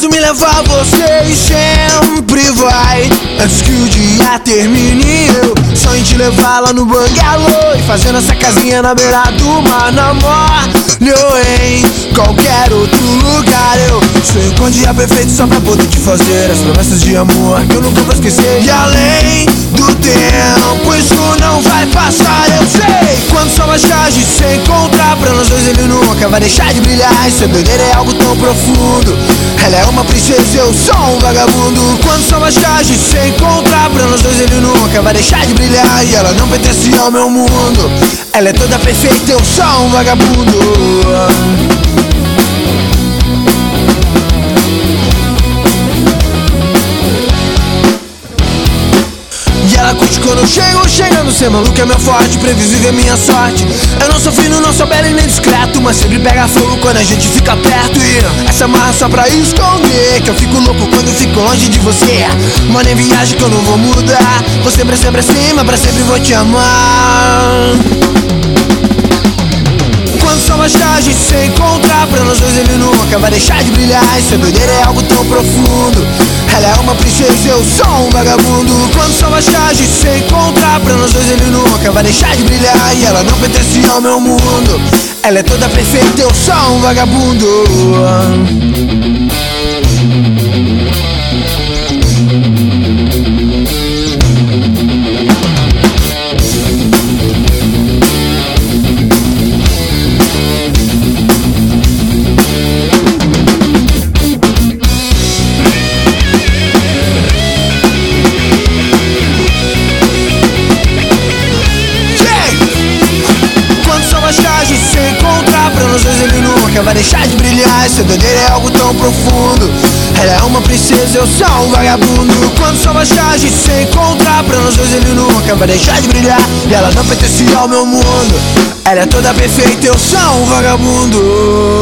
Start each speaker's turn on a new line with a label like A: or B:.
A: posso me levar você e sempre vai. Antes que o dia termine, eu sonho em te levar lá no bungalow e fazer nossa casinha na beira do mar. Namoro em qualquer outro lugar. Eu sonho com um dia perfeito só pra poder te fazer as promessas de amor que eu nunca vou esquecer. E além do tempo, isso não vai passar, eu sei. Quando só mais tarde se encontrar, pra nós dois ele nunca vai deixar de brilhar. Isso é doideira, é algo tão profundo. Ela é uma princesa, eu sou um vagabundo. Quando só mais tarde se encontrar, pra nós dois ele nunca vai deixar de brilhar. E ela não pertence ao meu mundo. Ela é toda perfeita, eu sou um vagabundo. E ela curte quando eu chego, chegando. Ser maluco é meu forte, previsível é minha sorte. Eu não sou fino, não sou belo e nem discreto, mas sempre pega fogo quando a gente fica perto. E essa marra só pra esconder que eu fico louco quando eu fico longe de você. Mano, em viagem que eu não vou mudar. Vou sempre acima, pra sempre vou te amar. Quando só mais tarde se encontrar, pra nós dois ele nunca vai deixar de brilhar. Isso é doideira, é algo tão profundo. Ela é uma princesa, eu sou um vagabundo. Quando só mais tarde se encontrar, pra nós dois ele nunca vai deixar de brilhar. E ela não pertence ao meu mundo. Ela é toda perfeita, eu sou um vagabundo. Ele nunca vai deixar de brilhar. Essa doideira é algo tão profundo. Ela é uma princesa, eu sou um vagabundo. Quando só mais tarde se encontrar, pra nós dois ele nunca vai deixar de brilhar. E ela não pertence ao meu mundo. Ela é toda perfeita, eu sou um vagabundo.